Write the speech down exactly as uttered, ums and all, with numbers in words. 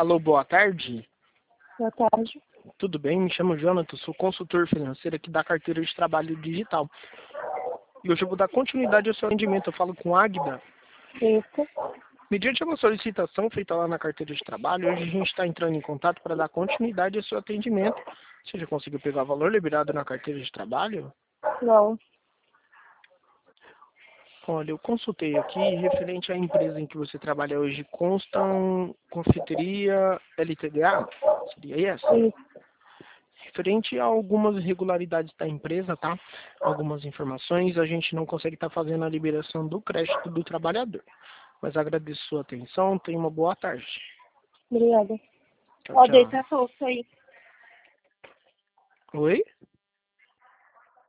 Alô, boa tarde. Boa tarde. Tudo bem? Me chamo Jonathan, sou consultor financeiro aqui da carteira de trabalho digital. E hoje eu vou dar continuidade ao seu atendimento. Eu falo com Águida. Isso. Mediante uma solicitação feita lá na carteira de trabalho, hoje a gente está entrando em contato para dar continuidade ao seu atendimento. Você já conseguiu pegar o valor liberado na carteira de trabalho? Não. Olha, eu consultei aqui, referente à empresa em que você trabalha hoje, Constam Confeiteria L T D A? Seria essa? Isso. Referente a algumas irregularidades da empresa, tá? Algumas informações, a gente não consegue estar fazendo a liberação do crédito do trabalhador. Mas agradeço sua atenção, tenha uma boa tarde. Obrigada. Tchau, Ó, tchau. deita a bolsa aí. Oi?